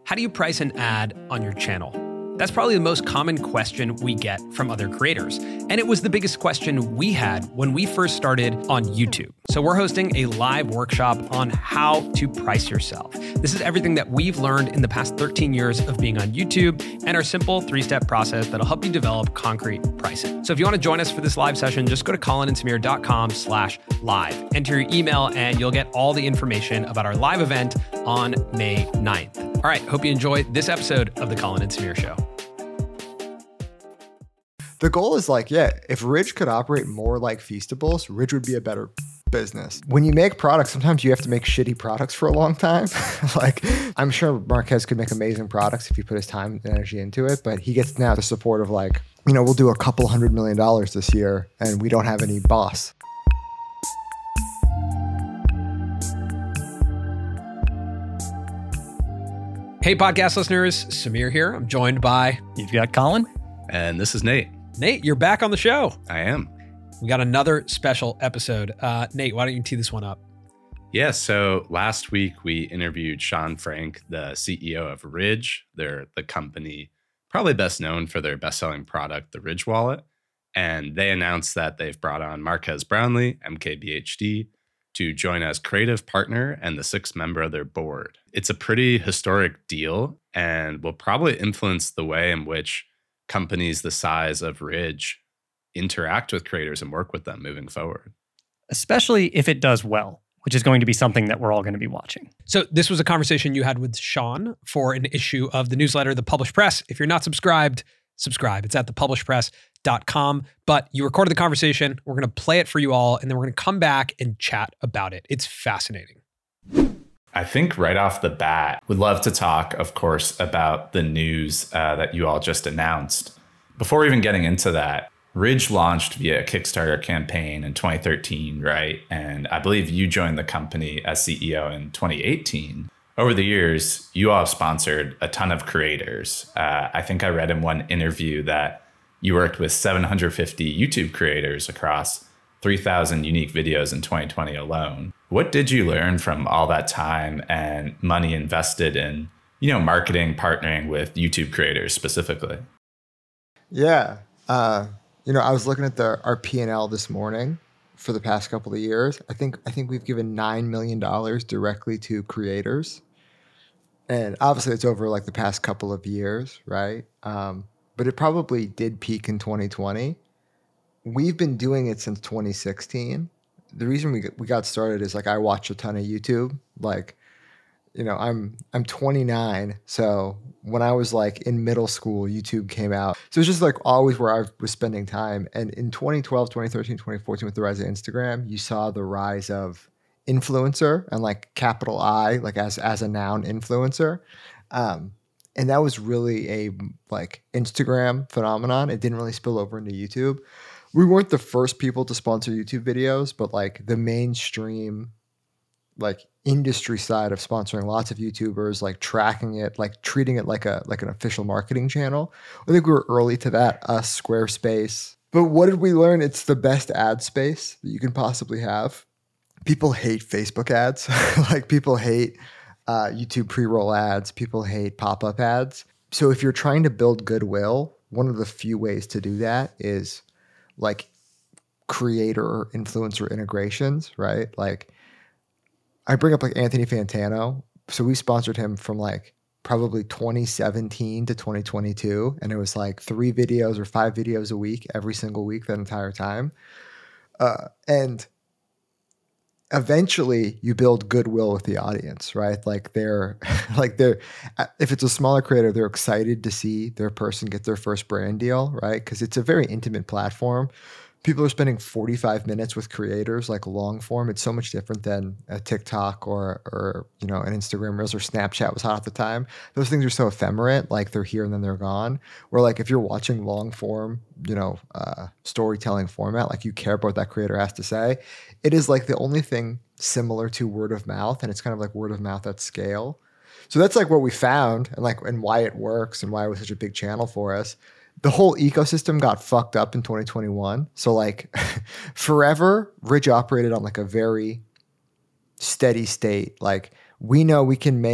How do you price an ad on your channel? That's probably the most common question we get from other creators. And it was the biggest question we had when we first started on YouTube. So we're hosting a live workshop on how to price yourself. This is everything that we've learned in the past 13 years of being on YouTube and our simple 3-step process that'll help you develop concrete pricing. So if you want to join us for this live session, just go to colinandsamir.com/live. Enter your email and you'll get all the information about our live event on May 9th. All right, hope you enjoy this episode of The Colin and Samir Show. The goal is if Ridge could operate more like Feastables, Ridge would be a better business. When you make products, sometimes you have to make shitty products for a long time. I'm sure Marquez could make amazing products if he put his time and energy into it, but he gets now the support of we'll do a couple $100 million this year and we don't have any boss. Hey, podcast listeners, Samir here. I'm joined by... You've got Colin? And this is Nate. Nate, you're back on the show. I am. We got another special episode. Nate, why don't you tee this one up? Yeah, so last week we interviewed Sean Frank, the CEO of Ridge. They're the company probably best known for their best-selling product, the Ridge Wallet. And they announced that they've brought on Marquez Brownlee, MKBHD, to join as creative partner and the 6th member of their board. It's a pretty historic deal and will probably influence the way in which companies the size of Ridge interact with creators and work with them moving forward. Especially if it does well, which is going to be something that we're all going to be watching. So this was a conversation you had with Sean for an issue of the newsletter, The Published Press. If you're not subscribed, subscribe. It's at thepublishedpress.com. But you recorded the conversation. We're going to play it for you all, and then we're going to come back and chat about it. It's fascinating. I think right off the bat, we'd love to talk, of course, about the news that you all just announced. Before even getting into that, Ridge launched via a Kickstarter campaign in 2013, right? And I believe you joined the company as CEO in 2018. Over the years, you all have sponsored a ton of creators. I think I read in one interview that you worked with 750 YouTube creators across 3,000 unique videos in 2020 alone. What did you learn from all that time and money invested in, marketing, partnering with YouTube creators specifically? Yeah. I was looking at our P&L this morning for the past couple of years. I think we've given $9 million directly to creators. And obviously it's over the past couple of years, right? But it probably did peak in 2020. We've been doing it since 2016. The reason we got started is I watch a ton of YouTube. I'm 29, so when I was in middle school, YouTube came out. So it's just always where I was spending time. And in 2012, 2013, 2014, with the rise of Instagram, you saw the rise of influencer and capital I, as a noun, influencer. And that was really a Instagram phenomenon. It didn't really spill over into YouTube. We weren't the first people to sponsor YouTube videos, but the mainstream industry side of sponsoring lots of YouTubers, tracking it, treating it like an official marketing channel. I think we were early to that, us, Squarespace. But what did we learn? It's the best ad space that you can possibly have. People hate Facebook ads. People hate YouTube pre-roll ads. People hate pop-up ads. So if you're trying to build goodwill, one of the few ways to do that is creator or influencer integrations, right? I bring up Anthony Fantano. So we sponsored him from probably 2017 to 2022. And it was 3 videos or 5 videos a week, every single week, that entire time. And eventually you build goodwill with the audience, right? They're if it's a smaller creator, they're excited to see their person get their first brand deal, right? Because it's a very intimate platform. People are spending 45 minutes with creators, long form. It's so much different than a TikTok or an Instagram Reels, or Snapchat was hot at the time. Those things are so ephemerate, they're here and then they're gone. Where if you're watching long form, storytelling format, you care about what that creator has to say. It is the only thing similar to word of mouth, and it's kind of word of mouth at scale. So that's what we found, and why it works and why it was such a big channel for us. The whole ecosystem got fucked up in 2021. So forever, Ridge operated on a very steady state. We know we can make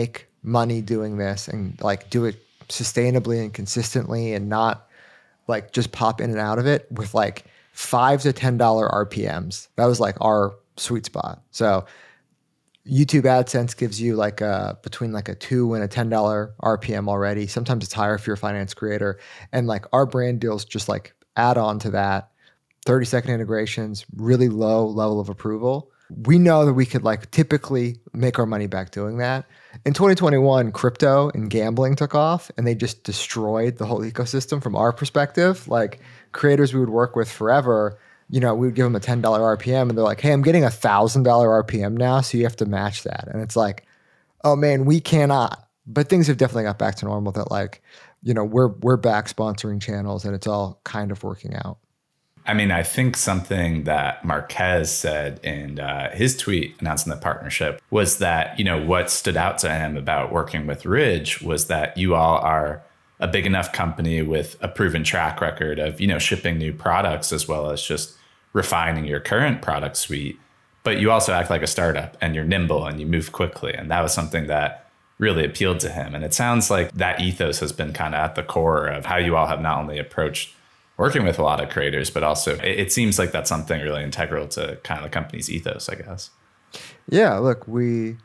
money doing this and like do it sustainably and consistently and not like just pop in and out of it with like $5 to $10 RPMs. That was like our sweet spot. So YouTube AdSense gives you like between like a $2 and a $10 RPM already. Sometimes it's higher if you're a finance creator. And like our brand deals just like add on to that. 30-second integrations, really low level of approval. We know that we could like typically make our money back doing that. In 2021, crypto and gambling took off and they just destroyed the whole ecosystem from our perspective. Like creators we would work with forever, we would give them a $10 RPM and they're like, hey, I'm getting $1,000 RPM now, so you have to match that. And it's like, oh man, we cannot. But things have definitely got back to normal that like, we're back sponsoring channels and it's all kind of working out. I mean, I think something that Marques said in his tweet announcing the partnership was that, what stood out to him about working with Ridge was that you all are a big enough company with a proven track record of, shipping new products as well as just refining your current product suite. But you also act like a startup and you're nimble and you move quickly. And that was something that really appealed to him. And it sounds like that ethos has been kind of at the core of how you all have not only approached working with a lot of creators, but also it seems like that's something really integral to kind of the company's ethos, I guess. Yeah, look, we're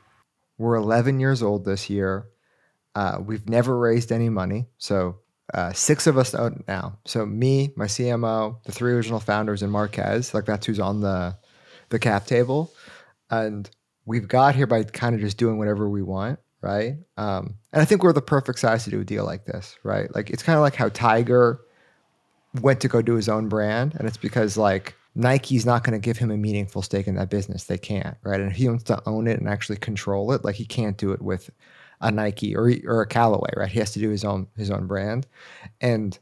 11 years old this year. We've never raised any money. So 6 of us own it now. So me, my CMO, the 3 original founders, and Marques, like that's who's on the cap table. And we've got here by kind of just doing whatever we want, right? And I think we're the perfect size to do a deal like this, right? Like it's kind of like how Tiger went to go do his own brand, and it's because like Nike's not going to give him a meaningful stake in that business. They can't, right? And if he wants to own it and actually control it, like he can't do it with a Nike or a Callaway, right? He has to do his own brand. And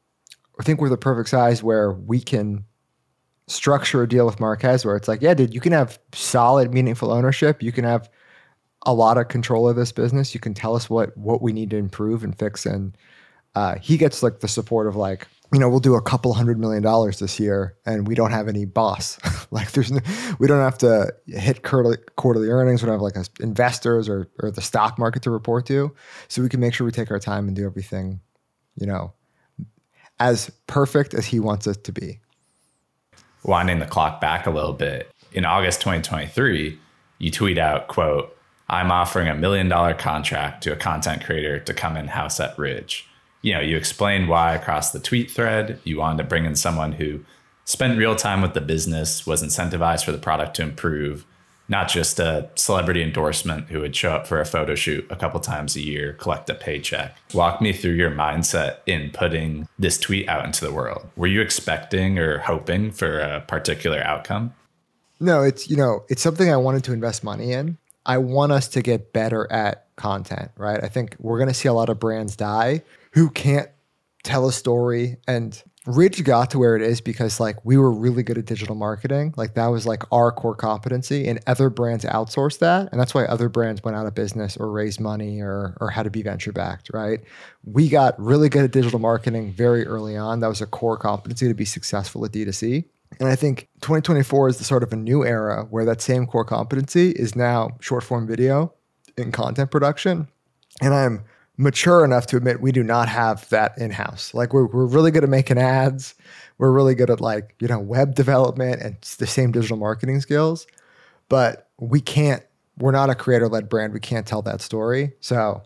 I think we're the perfect size where we can structure a deal with Marques where it's like, yeah, dude, you can have solid, meaningful ownership. You can have a lot of control of this business. You can tell us what we need to improve and fix. And he gets like the support of like, we'll do a couple $100 million this year and we don't have any boss. Like we don't have to hit quarterly earnings. We don't have like investors or the stock market to report to. So we can make sure we take our time and do everything, as perfect as he wants it to be. Winding the clock back a little bit, in August 2023, you tweet out, quote, "I'm offering $1 million contract to a content creator to come in-house at Ridge." You explained why across the tweet thread. You wanted to bring in someone who spent real time with the business, was incentivized for the product to improve, not just a celebrity endorsement who would show up for a photo shoot a couple times a year, collect a paycheck. Walk me through your mindset in putting this tweet out into the world. Were you expecting or hoping for a particular outcome? No, it's something I wanted to invest money in. I want us to get better at content, right? I think we're going to see a lot of brands die who can't tell a story. And Ridge got to where it is because like we were really good at digital marketing. Like that was like our core competency, and other brands outsourced that. And that's why other brands went out of business or raised money or had to be venture backed, right? We got really good at digital marketing very early on. That was a core competency to be successful at D2C. And I think 2024 is the sort of a new era where that same core competency is now short form video in content production. And I'm mature enough to admit we do not have that in-house. Like we're really good at making ads. We're really good at like, web development and the same digital marketing skills, but we're not a creator-led brand. We can't tell that story. So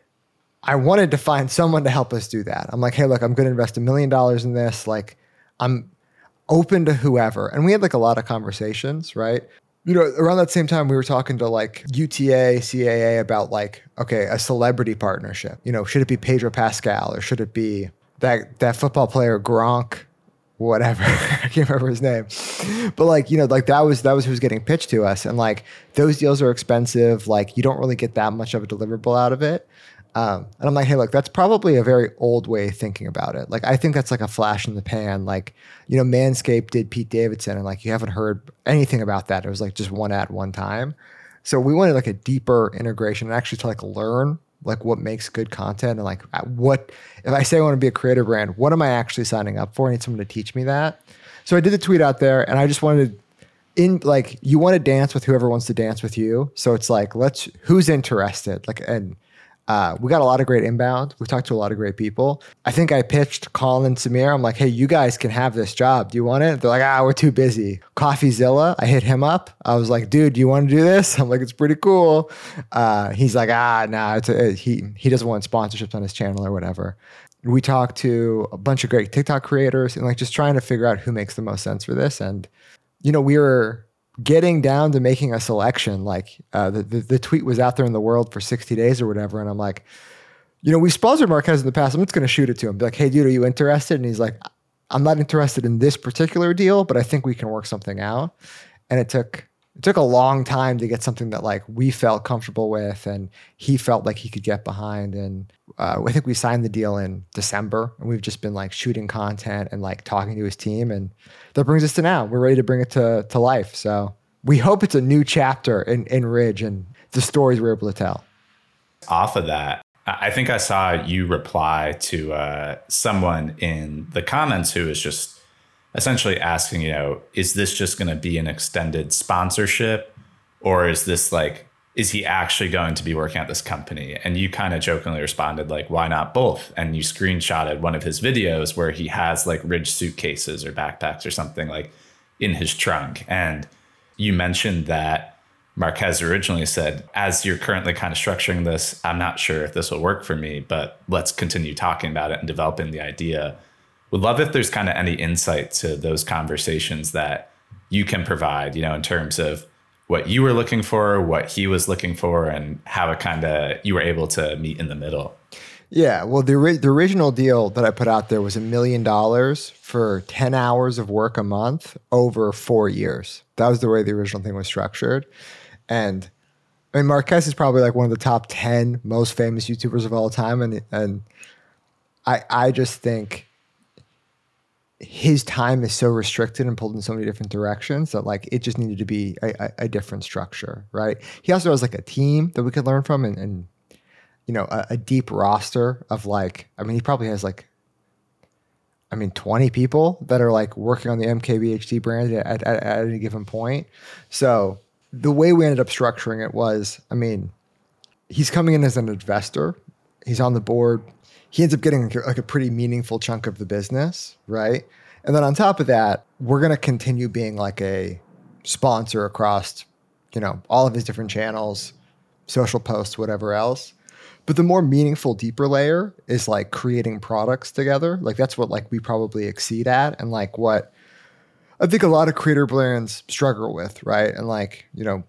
I wanted to find someone to help us do that. I'm like, hey, look, I'm going to invest $1 million in this. Like I'm open to whoever. And we had like a lot of conversations, right? Around that same time, we were talking to like UTA, CAA about like, okay, a celebrity partnership. Should it be Pedro Pascal or should it be that football player Gronk, whatever? I can't remember his name. But like, that was who was getting pitched to us. And like those deals are expensive. Like you don't really get that much of a deliverable out of it. And I'm like, hey, look, that's probably a very old way of thinking about it. Like, I think that's like a flash in the pan. Like, Manscaped did Pete Davidson, and like, you haven't heard anything about that. It was like just one ad one time. So we wanted like a deeper integration and actually to like learn like what makes good content and like if I say I want to be a creator brand, what am I actually signing up for? I need someone to teach me that. So I did the tweet out there, and I just wanted you want to dance with whoever wants to dance with you. So it's like, who's interested? Like, and We got a lot of great inbound. We talked to a lot of great people. I think I pitched Colin and Samir. I'm like, hey, you guys can have this job. Do you want it? They're like, we're too busy. CoffeeZilla, I hit him up. I was like, dude, do you want to do this? I'm like, it's pretty cool. He's like, nah, he doesn't want sponsorships on his channel or whatever. We talked to a bunch of great TikTok creators and like just trying to figure out who makes the most sense for this. And, we were getting down to making a selection. Like the tweet was out there in the world for 60 days or whatever. And I'm like, we sponsored Marques in the past. I'm just going to shoot it to him. Be like, hey, dude, are you interested? And he's like, I'm not interested in this particular deal, but I think we can work something out. And it took a long time to get something that like we felt comfortable with and he felt like he could get behind. And I think we signed the deal in December and we've just been like shooting content and like talking to his team. And that brings us to now. We're ready to bring it to life. So we hope it's a new chapter in Ridge and the stories we're able to tell. Off of that, I think I saw you reply to someone in the comments who was just essentially asking, is this just going to be an extended sponsorship, or is this like, is he actually going to be working at this company? And you kind of jokingly responded like, why not both? And you screenshotted one of his videos where he has like Ridge suitcases or backpacks or something like in his trunk. And you mentioned that Marques originally said, as you're currently kind of structuring this, I'm not sure if this will work for me, but let's continue talking about it and developing the idea. Would love if there's kind of any insight to those conversations that you can provide, in terms of what you were looking for, what he was looking for, and how it kind of you were able to meet in the middle. Yeah, well, the original deal that I put out there was $1 million for 10 hours of work a month over 4 years. That was the way the original thing was structured. And I mean, Marques is probably like one of the top 10 most famous YouTubers of all time. And I just think his time is so restricted and pulled in so many different directions that like it just needed to be a different structure, right? He also has like a team that we could learn from and a deep roster of like, I mean, he probably has like, 20 people that are like working on the MKBHD brand at any given point. So the way we ended up structuring it was, he's coming in as an investor. He's on the board. He ends up getting like a pretty meaningful chunk of the business, right? And then on top of that, we're going to continue being like a sponsor across, all of his different channels, social posts, whatever else. But the more meaningful, deeper layer is like creating products together. Like that's what like we probably exceed at and like what I think a lot of creator brands struggle with, right? And like,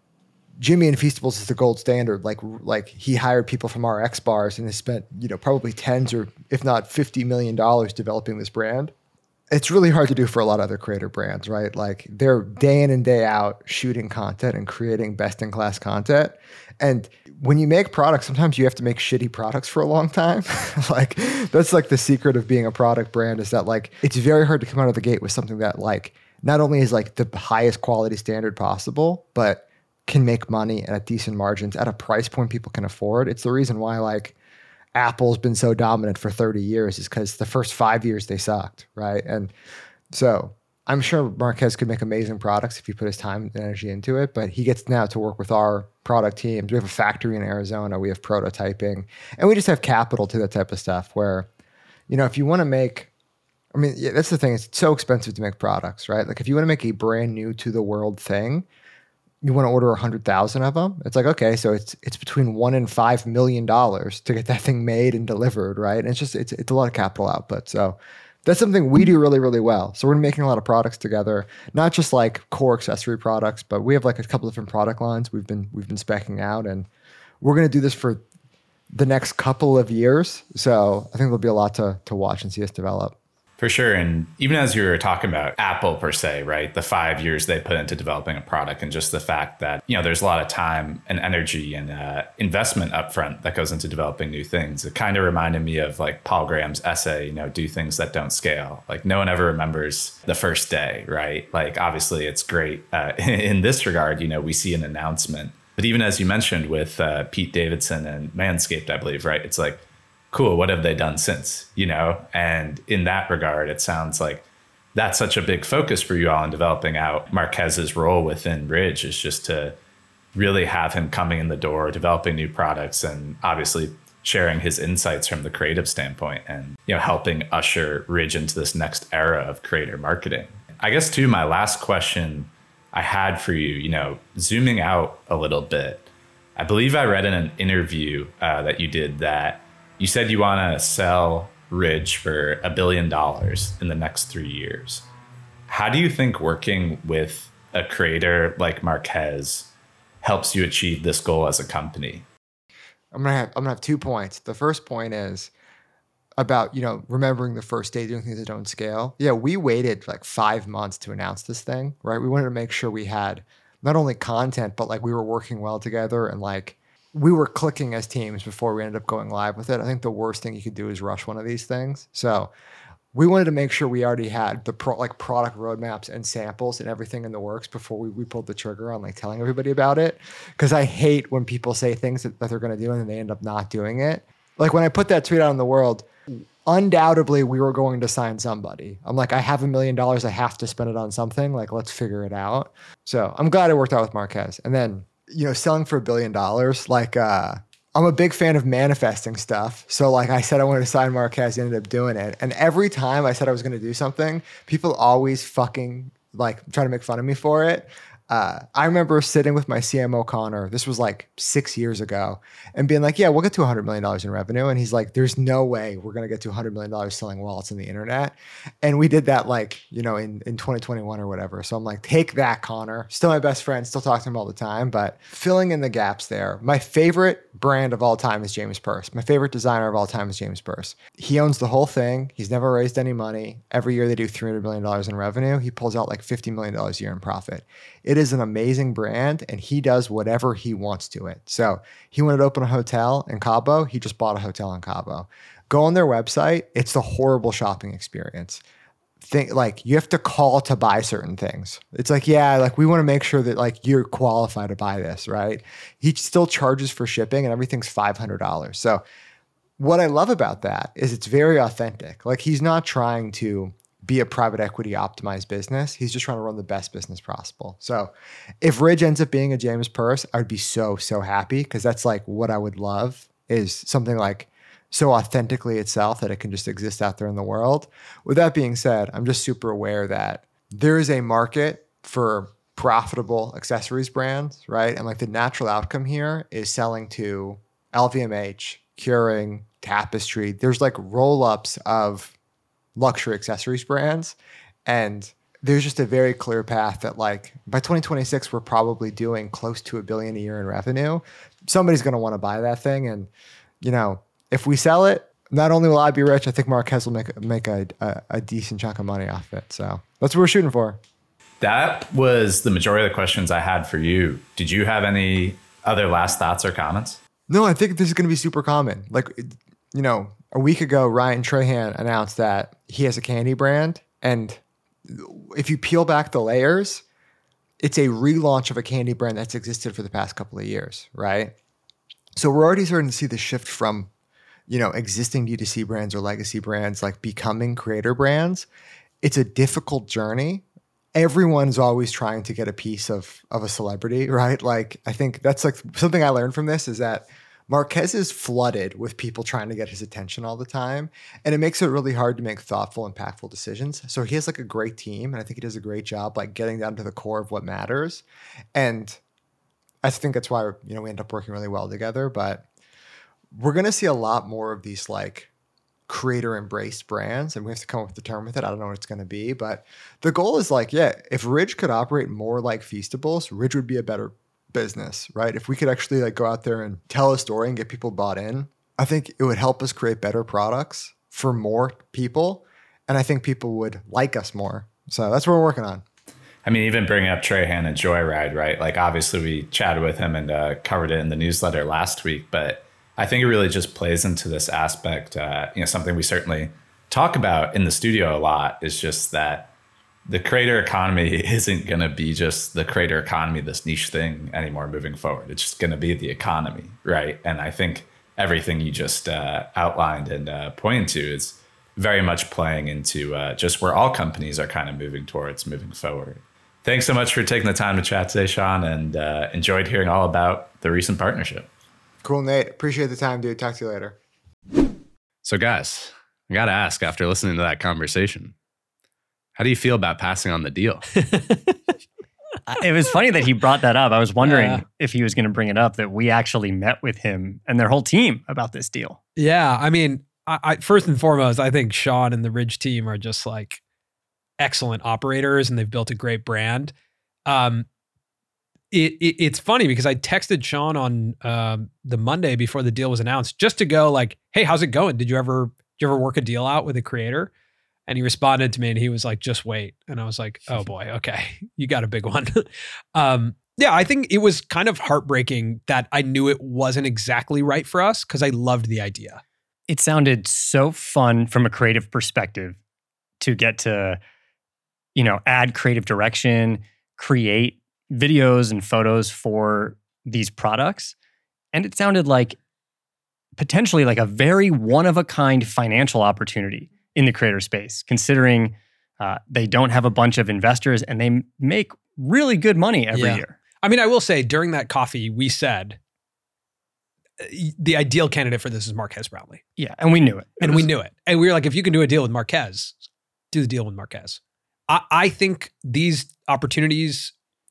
Jimmy and Feastables is the gold standard. Like he hired people from RX bars and has spent, probably tens or if not $50 million developing this brand. It's really hard to do for a lot of other creator brands, right? Like they're day in and day out shooting content and creating best in class content. And when you make products, sometimes you have to make shitty products for a long time. Like that's like the secret of being a product brand is that like, it's very hard to come out of the gate with something that like, not only is like the highest quality standard possible, but can make money at decent margins at a price point people can afford. It's the reason why like Apple's been so dominant for 30 years is because the first 5 years they sucked, right? And so I'm sure Marques could make amazing products if he put his time and energy into it, but he gets now to work with our product teams. We have a factory in Arizona, we have prototyping, and we just have capital to that type of stuff where, if you want to make, that's the thing, it's so expensive to make products, right? Like if you want to make a brand new to the world thing, you want to order 100,000 of them. It's like, okay, so it's between $1 and $5 million to get that thing made and delivered, right? And it's a lot of capital output. So that's something we do really, really well. So we're making a lot of products together, not just like core accessory products, but we have like a couple different product lines we've been speccing out, and we're going to do this for the next couple of years. So I think there'll be a lot to watch and see us develop. For sure. And even as you were talking about Apple per se, right, the 5 years they put into developing a product and just the fact that, there's a lot of time and energy and investment upfront that goes into developing new things. It kind of reminded me of like Paul Graham's essay, do things that don't scale. Like no one ever remembers the first day, right? Like obviously it's great. In this regard, we see an announcement. But even as you mentioned with Pete Davidson and Manscaped, I believe, right? It's like, cool, what have they done since, And in that regard, it sounds like that's such a big focus for you all in developing out Marques's role within Ridge is just to really have him coming in the door, developing new products and obviously sharing his insights from the creative standpoint and, helping usher Ridge into this next era of creator marketing. I guess too, my last question I had for you, zooming out a little bit, I believe I read in an interview that you did that you said you want to sell Ridge for $1 billion in the next 3 years. How do you think working with a creator like Marques helps you achieve this goal as a company? I'm gonna have 2 points. The first point is about, remembering the first day doing things that don't scale. Yeah, we waited like 5 months to announce this thing, right? We wanted to make sure we had not only content, but like we were working well together and like we were clicking as teams before we ended up going live with it. I think the worst thing you could do is rush one of these things. So we wanted to make sure we already had the product roadmaps and samples and everything in the works before we pulled the trigger on like telling everybody about it. Because I hate when people say things that they're going to do and then they end up not doing it. Like when I put that tweet out in the world, undoubtedly we were going to sign somebody. I'm like, I have $1 million. I have to spend it on something. Like, let's figure it out. So I'm glad it worked out with Marques. And then, selling for $1 billion, like, I'm a big fan of manifesting stuff. So like I said, I wanted to sign Marques, ended up doing it. And every time I said I was going to do something, people always fucking like trying to make fun of me for it. I remember sitting with my CMO, Connor, this was like 6 years ago, and being like, yeah, we'll get to $100 million in revenue. And he's like, there's no way we're going to get to $100 million selling wallets on the internet. And we did that like, in 2021 or whatever. So I'm like, take that, Connor. Still my best friend, still talk to him all the time, but filling in the gaps there. My favorite brand of all time is James Purse. My favorite designer of all time is James Purse. He owns the whole thing. He's never raised any money. Every year they do $300 million in revenue. He pulls out like $50 million a year in profit. It is an amazing brand and he does whatever he wants to it. So he wanted to open a hotel in Cabo. He just bought a hotel in Cabo. Go on their website. It's a horrible shopping experience. Like you have to call to buy certain things. It's like, yeah, like we want to make sure that like you're qualified to buy this, right? He still charges for shipping and everything's $500. So what I love about that is it's very authentic. Like he's not trying to be a private equity optimized business. He's just trying to run the best business possible. So if Ridge ends up being a James Purse, I would be so happy because that's like what I would love is something like so authentically itself that it can just exist out there in the world. With that being said, I'm just super aware that there is a market for profitable accessories brands, right? And like the natural outcome here is selling to LVMH, Keurig, Tapestry. There's like roll-ups of luxury accessories brands. And there's just a very clear path that like by 2026, we're probably doing close to $1 billion a year in revenue. Somebody's going to want to buy that thing. And, if we sell it, not only will I be rich, I think Marques will make a decent chunk of money off it. So that's what we're shooting for. That was the majority of the questions I had for you. Did you have any other last thoughts or comments? No, I think this is going to be super common. Like, a week ago, Ryan Trahan announced that he has a candy brand. And if you peel back the layers, it's a relaunch of a candy brand that's existed for the past couple of years, right? So we're already starting to see the shift from, existing D2C brands or legacy brands like becoming creator brands. It's a difficult journey. Everyone's always trying to get a piece of a celebrity, right? Like, I think that's like something I learned from this is that Marques is flooded with people trying to get his attention all the time. And it makes it really hard to make thoughtful, impactful decisions. So he has like a great team. And I think he does a great job like getting down to the core of what matters. And I think that's why, we end up working really well together. But we're going to see a lot more of these like creator embraced brands. And we have to come up with the term with it. I don't know what it's going to be. But the goal is like, yeah, if Ridge could operate more like Feastables, Ridge would be a better business, right? If we could actually like go out there and tell a story and get people bought in, I think it would help us create better products for more people. And I think people would like us more. So that's what we're working on. I mean, even bringing up Trahan and Joyride, right? Like obviously we chatted with him and covered it in the newsletter last week, but I think it really just plays into this aspect. Something we certainly talk about in the studio a lot is just that the creator economy isn't going to be just the creator economy, this niche thing anymore moving forward. It's just going to be the economy, right? And I think everything you just outlined and pointed to is very much playing into just where all companies are kind of moving towards moving forward. Thanks so much for taking the time to chat today, Sean, and enjoyed hearing all about the recent partnership. Cool, Nate. Appreciate the time, dude. Talk to you later. So guys, I got to ask, after listening to that conversation, how do you feel about passing on the deal? It was funny that he brought that up. I was wondering if he was going to bring it up, that we actually met with him and their whole team about this deal. Yeah. I mean, I first and foremost, I think Sean and the Ridge team are just like excellent operators, and they've built a great brand. It's funny because I texted Sean on the Monday before the deal was announced, just to go like, hey, how's it going? Did you ever work a deal out with a creator? And he responded to me and he was like, just wait. And I was like, oh boy, okay, you got a big one. Yeah, I think it was kind of heartbreaking that I knew it wasn't exactly right for us, because I loved the idea. It sounded so fun from a creative perspective to get to, add creative direction, create videos and photos for these products. And it sounded like potentially like a very one-of-a-kind financial opportunity in the creator space, considering they don't have a bunch of investors and they make really good money every year. I mean, I will say during that coffee, we said the ideal candidate for this is Marques Brownlee. Yeah, and we knew it. And we knew it. And we were like, if you can do a deal with Marques, do the deal with Marques. I think these opportunities,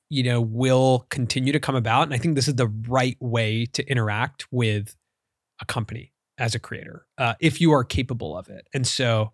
will continue to come about. And I think this is the right way to interact with a company as a creator, if you are capable of it. And so,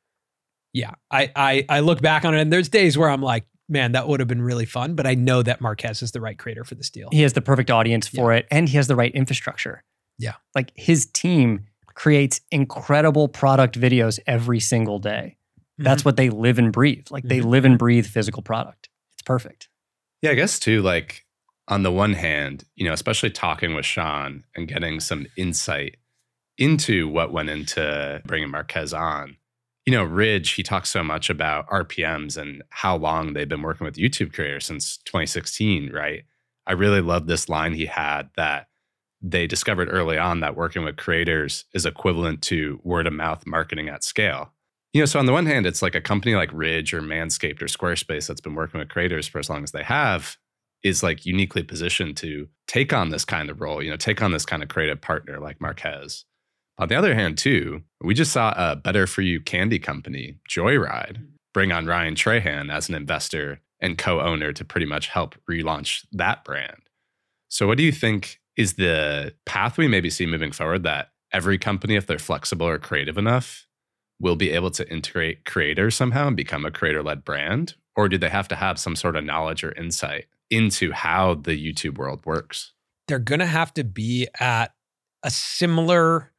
yeah, I look back on it and there's days where I'm like, man, that would have been really fun. But I know that Marques is the right creator for this deal. He has the perfect audience for it, and he has the right infrastructure. Yeah. Like his team creates incredible product videos every single day. That's what they live and breathe. Like they live and breathe physical product. It's perfect. Yeah, I guess too, like on the one hand, especially talking with Sean and getting some insight into what went into bringing Marques on. Ridge, he talks so much about RPMs and how long they've been working with YouTube creators since 2016, right? I really love this line he had that they discovered early on that working with creators is equivalent to word of mouth marketing at scale. So on the one hand, it's like a company like Ridge or Manscaped or Squarespace that's been working with creators for as long as they have is like uniquely positioned to take on this kind of role, take on this kind of creative partner like Marques. On the other hand, too, we just saw a Better For You candy company, Joyride, bring on Ryan Trahan as an investor and co-owner to pretty much help relaunch that brand. So what do you think is the path we maybe see moving forward, that every company, if they're flexible or creative enough, will be able to integrate creators somehow and become a creator-led brand? Or do they have to have some sort of knowledge or insight into how the YouTube world works? They're going to have to be at a similar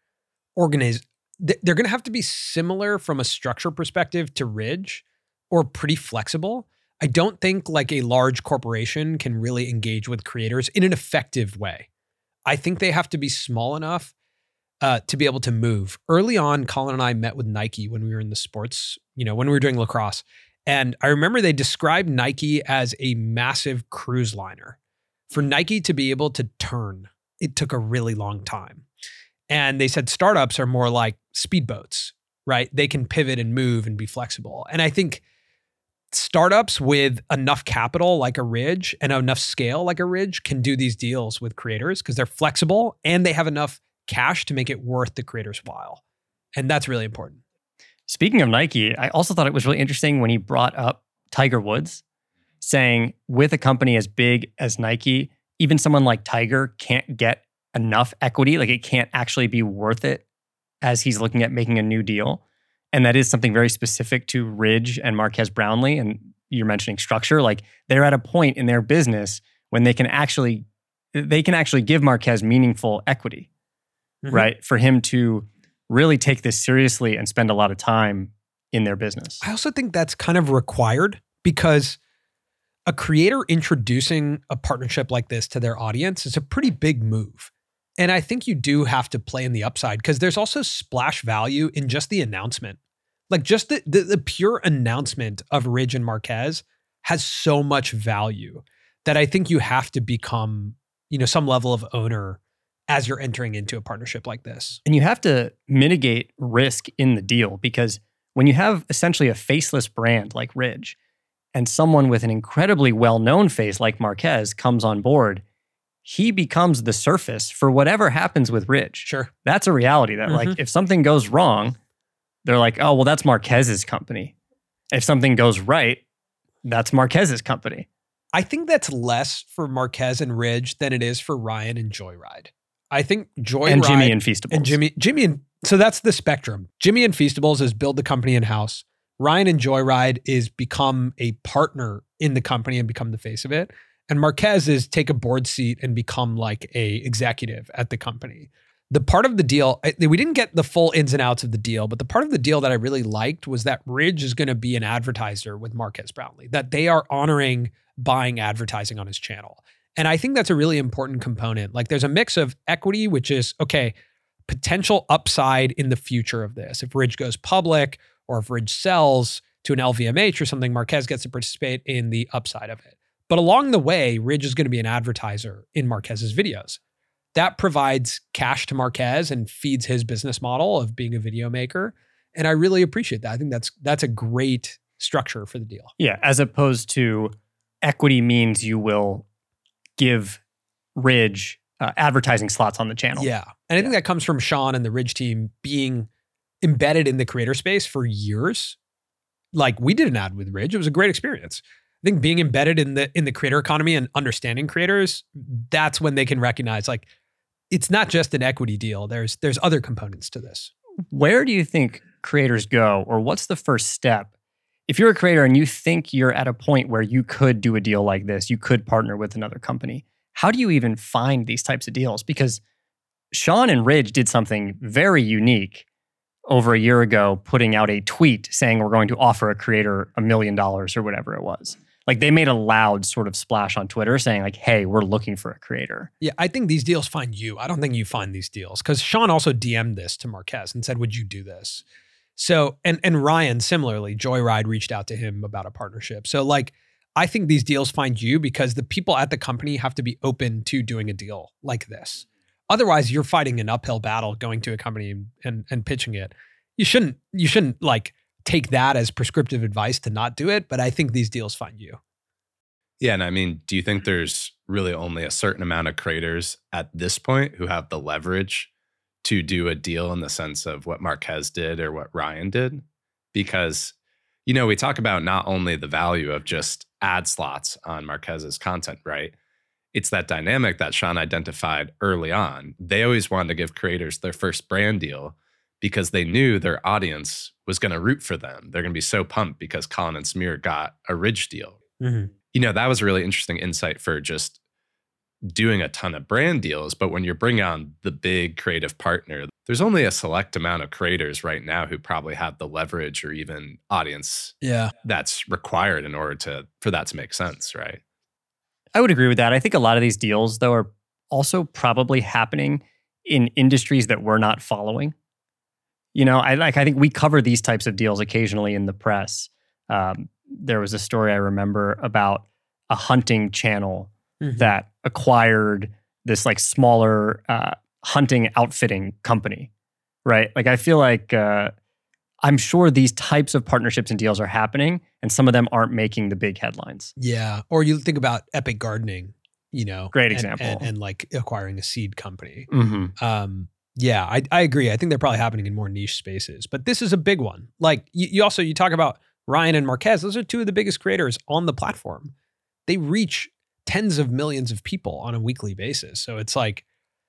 they're going to have to be similar from a structure perspective to Ridge, or pretty flexible. I don't think like a large corporation can really engage with creators in an effective way. I think they have to be small enough to be able to move. Early on, Colin and I met with Nike when we were in the sports, when we were doing lacrosse. And I remember they described Nike as a massive cruise liner. For Nike to be able to turn, it took a really long time. And they said startups are more like speedboats, right? They can pivot and move and be flexible. And I think startups with enough capital like a Ridge and enough scale like a Ridge can do these deals with creators because they're flexible and they have enough cash to make it worth the creator's while. And that's really important. Speaking of Nike, I also thought it was really interesting when he brought up Tiger Woods, saying with a company as big as Nike, even someone like Tiger can't get enough equity. Like it can't actually be worth it as he's looking at making a new deal. And that is something very specific to Ridge and Marques Brownlee. And you're mentioning structure. Like they're at a point in their business when they can actually give Marques meaningful equity, right? For him to really take this seriously and spend a lot of time in their business. I also think that's kind of required, because a creator introducing a partnership like this to their audience is a pretty big move. And I think you do have to play in the upside, because there's also splash value in just the announcement. Like just the pure announcement of Ridge and Marques has so much value that I think you have to become, some level of owner as you're entering into a partnership like this. And you have to mitigate risk in the deal, because when you have essentially a faceless brand like Ridge and someone with an incredibly well-known face like Marques comes on board, he becomes the surface for whatever happens with Ridge. Sure. That's a reality that like if something goes wrong, they're like, oh, well, that's Marquez's company. If something goes right, that's Marquez's company. I think that's less for Marquez and Ridge than it is for Ryan and Joyride. I think Joyride And Jimmy and Feastables. and Jimmy and so that's the spectrum. Jimmy and Feastables is build the company in-house. Ryan and Joyride is become a partner in the company and become the face of it. And Marquez is take a board seat and become like a executive at the company. The part of the deal, we didn't get the full ins and outs of the deal, but the part of the deal that I really liked was that Ridge is going to be an advertiser with Marques Brownlee, that they are honoring buying advertising on his channel. And I think that's a really important component. Like there's a mix of equity, which is, okay, potential upside in the future of this. If Ridge goes public or if Ridge sells to an LVMH or something, Marquez gets to participate in the upside of it. But along the way, Ridge is going to be an advertiser in Marquez's videos. That provides cash to Marquez and feeds his business model of being a video maker. And I really appreciate that. I think that's a great structure for the deal. Yeah, as opposed to equity means you will give Ridge advertising slots on the channel. Yeah. And I think that comes from Sean and the Ridge team being embedded in the creator space for years. Like we did an ad with Ridge. It was a great experience. I think being embedded in the creator economy and understanding creators, that's when they can recognize like it's not just an equity deal. There's other components to this. Where do you think creators go, or what's the first step? If you're a creator and you think you're at a point where you could do a deal like this, you could partner with another company, how do you even find these types of deals? Because Sean and Ridge did something very unique over a year ago, putting out a tweet saying we're going to offer a creator $1 million or whatever it was. Like they made a loud sort of splash on Twitter saying like, hey, we're looking for a creator. Yeah, I think these deals find you. I don't think you find these deals because Sean also DM'd this to Marquez and said, would you do this? So, and Ryan, similarly, Joyride reached out to him about a partnership. So like, I think these deals find you because the people at the company have to be open to doing a deal like this. Otherwise, you're fighting an uphill battle going to a company and pitching it. You shouldn't like take that as prescriptive advice to not do it, but I think these deals find you. Yeah, and I mean, do you think there's really only a certain amount of creators at this point who have the leverage to do a deal in the sense of what Marquez did or what Ryan did? Because, you know, we talk about not only the value of just ad slots on Marquez's content, right? It's that dynamic that Sean identified early on. They always wanted to give creators their first brand deal because they knew their audience was going to root for them. They're going to be so pumped because Colin and Samir got a Ridge deal. Mm-hmm. You know, that was a really interesting insight for just doing a ton of brand deals. But when you're bringing on the big creative partner, there's only a select amount of creators right now who probably have the leverage or even audience that's required in order for that to make sense, right? I would agree with that. I think a lot of these deals, though, are also probably happening in industries that we're not following. You know, I think we cover these types of deals occasionally in the press. There was a story I remember about a hunting channel that acquired this like smaller hunting outfitting company, right? Like I feel like I'm sure these types of partnerships and deals are happening, and some of them aren't making the big headlines. Yeah, or you think about Epic Gardening, you know, great example, and like acquiring a seed company. Mm-hmm. Yeah, I agree. I think they're probably happening in more niche spaces, but this is a big one. Like you talk about Ryan and Marquez. Those are two of the biggest creators on the platform. They reach tens of millions of people on a weekly basis. So it's like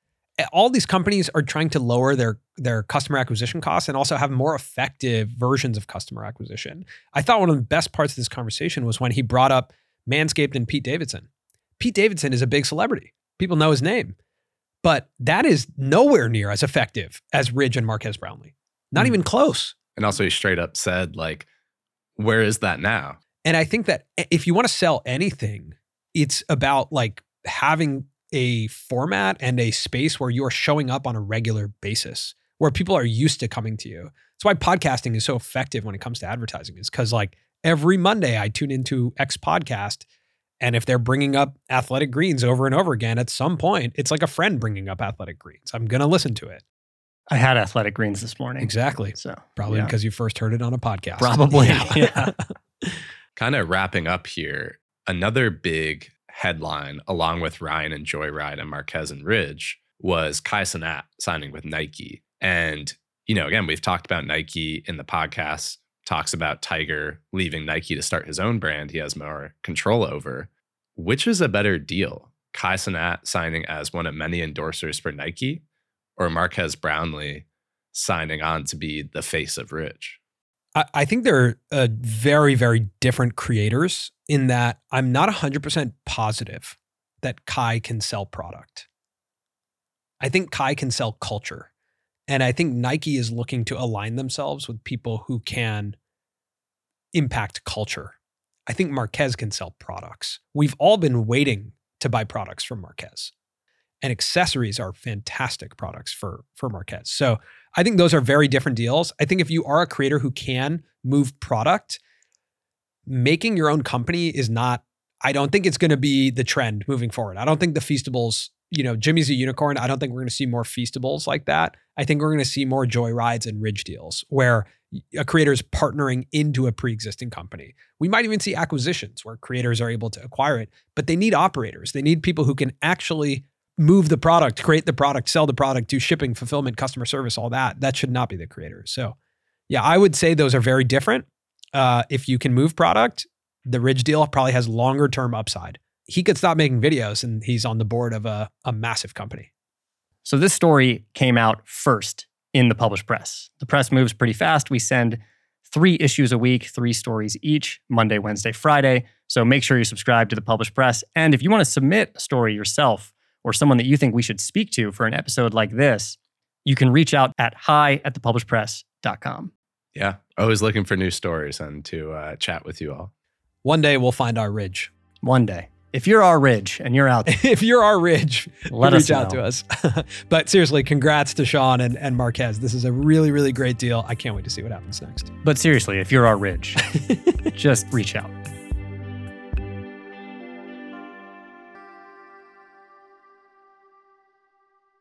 all these companies are trying to lower their customer acquisition costs and also have more effective versions of customer acquisition. I thought one of the best parts of this conversation was when he brought up Manscaped and Pete Davidson. Pete Davidson is a big celebrity. People know his name. But that is nowhere near as effective as Ridge and Marques Brownlee. Not even close. And also he straight up said, like, where is that now? And I think that if you want to sell anything, it's about like having a format and a space where you're showing up on a regular basis, where people are used to coming to you. That's why podcasting is so effective when it comes to advertising, is because like every Monday I tune into X podcast. And if they're bringing up Athletic Greens over and over again, at some point, it's like a friend bringing up Athletic Greens. I'm going to listen to it. I had Athletic Greens this morning. Exactly. So probably because you first heard it on a podcast. Probably. Yeah. Kind of wrapping up here, another big headline, along with Ryan and Joyride and Marques and Ridge, was Kai Cenat signing with Nike. And, again, we've talked about Nike in the podcast, talks about Tiger leaving Nike to start his own brand he has more control over. Which is a better deal? Kai Cenat signing as one of many endorsers for Nike, or Marques Brownlee signing on to be the face of Ridge? I think they're very, very different creators in that I'm not 100% positive that Kai can sell product. I think Kai can sell culture. And I think Nike is looking to align themselves with people who can impact culture. I think Marques can sell products. We've all been waiting to buy products from Marques. And accessories are fantastic products for Marques. So I think those are very different deals. I think if you are a creator who can move product, making your own company is not, I don't think it's going to be the trend moving forward. I don't think the Feastables, Jimmy's a unicorn. I don't think we're going to see more Feastables like that. I think we're going to see more Joyrides and Ridge deals where a creator is partnering into a pre-existing company. We might even see acquisitions where creators are able to acquire it, but they need operators. They need people who can actually move the product, create the product, sell the product, do shipping, fulfillment, customer service, all that. That should not be the creators. So yeah, I would say those are very different. If you can move product, the Ridge deal probably has longer term upside. He could stop making videos and he's on the board of a massive company. So this story came out first in the published press. The press moves pretty fast. We send 3 issues a week, 3 stories each, Monday, Wednesday, Friday. So make sure you subscribe to the published press. And if you want to submit a story yourself or someone that you think we should speak to for an episode like this, you can reach out at hi@thepublishedpress.com. Yeah, always looking for new stories and to chat with you all. One day we'll find our Ridge. One day. If you're our Ridge and you're out there, if you're our Ridge, let us reach out to us. But seriously, congrats to Sean and Marques. This is a really, really great deal. I can't wait to see what happens next. But seriously, if you're our Ridge, just reach out.